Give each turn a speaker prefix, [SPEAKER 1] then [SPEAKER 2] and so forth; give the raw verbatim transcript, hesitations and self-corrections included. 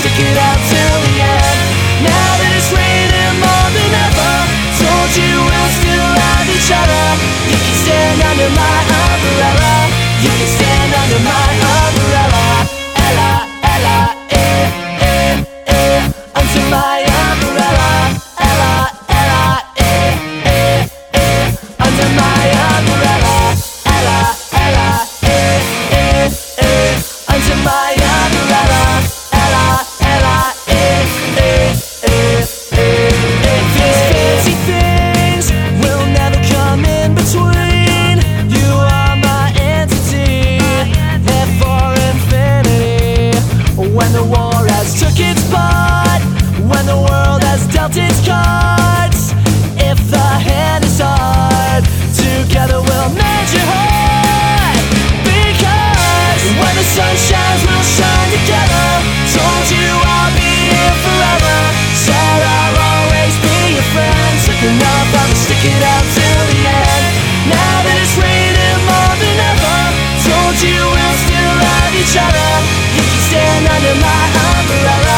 [SPEAKER 1] stick it out till the end. Now that it's raining more than ever, told you we'll still have each other. You can stand under my umbrella. You can stand under my umbrella. Ella, Ella, eh, eh, eh, under my umbrella. Ella, Ella, eh, eh, eh, under my umbrella. Ella, Ella, eh, eh, eh, under my umbrella. Ella, Ella, eh, eh, eh, eh, eh. These fancy things will never come in between. You are my entity, there for infinity. When the war has took its part, when the world has dealt its cards, if the hand is hard, together we'll mend your heart. Because when the sun shines, we'll shine together. Told you I'll be here forever. Said I'll always be your friend. Took enough, I'll stick it out till the end. Now that it's raining more than ever, told you we'll still have each other. You can stand under my umbrella.